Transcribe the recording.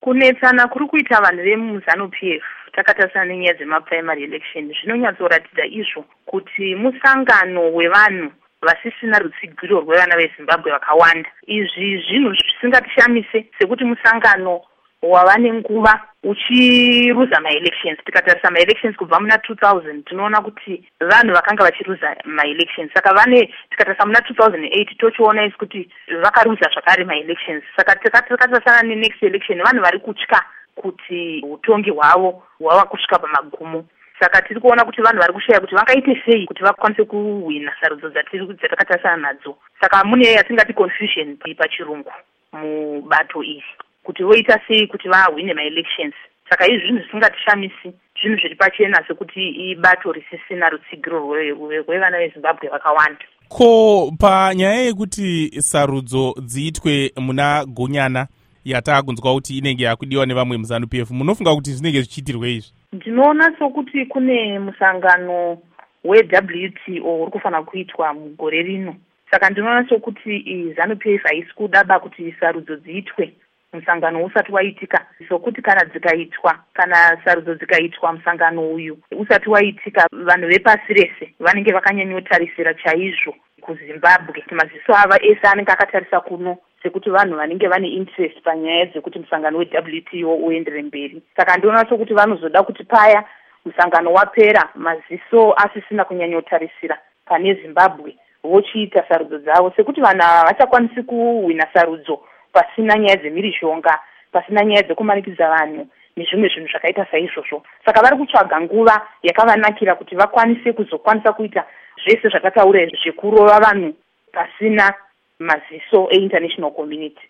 Kunetsana kuri kuita vanhu vemuZANU-PF takatarisana nenyaya dzemaprimary election zvinonyatsoratidza izvo kuti musangano wevanhu vasisina rutsigiro rwevana veZimbabwe vakawanda. Izvi zvinhu zvisingatishamise sekuti musangano wava nenguva uchiruza ma-elections. Tikatarisa ma-elections kubva muna 2000 tinoona kuti vanhu vakanga vachiruza ma-elections. Saka tikatarisa muna 2008 tochiona isi kuti vakaruza zvakare ma-elections. Saka tikatarisana nenext election vanhu vari kutya kuti utongi hwavo hwava kusvika pamagumo. Saka tiri kuona kuti vanhu vari kushaya kuti vangaite sei kuti vakwanise kuwina sarudzo dzatakatarisana nadzo. Saka mune yatingati confusion pachirungu mubato iri kuti voita sei kuti vahwine ma-elections. Saka izvi zvinhu zvisingatishamisi, zvinhu zviri pachena sekuti ibato risisina rutsigiro rwevana veZimbabwe vakawanda. Ko panyaya yekuti sarudzo dziitwe muna Gonyana yatakunzwa kuti inenge yakudiwa nevamwe muZANU-PF, munofunga kuti zvinenge zvichiitirwe izvi? Ndinoona sokuti kune musangano weWTO uri kufanira kuitwa mugore rino. Saka ndinoona sokuti ZANU-PF haisi kudaba kuti sarudzo dziitwe musangano usati waitika. Sokuti kana sarudzo dzikaitwa musangano uyu usati waitika, vanhu vepasi rese vanenge vakanyanyotarisira chaizvo kuZimbabwe. Maziso ava ese anenge akatarisa kuno sekuti vanhu vanenge vane interest panyaya dzekuti musangano weWTO uendere mberi. Saka ndinoona sokuti vanozoda kuti paya musangano wapera maziso asisina kunyanyotarisira pane Zimbabwe vochiita sarudzo dzavo, sekuti vanhu havachakwanisi kuwina sarudzo pasina nyaya dzemhirizhonga, pasina nyaya dzekumanikidza vanhu nezvimwe zvinhu zvakaita saizvozvo. Saka vari kutsvaga nguva yakavanakira kuti vakwanise kuzokwanisa kuita zvese zvakataura zvekurova vanhu pasina maziso e-international community.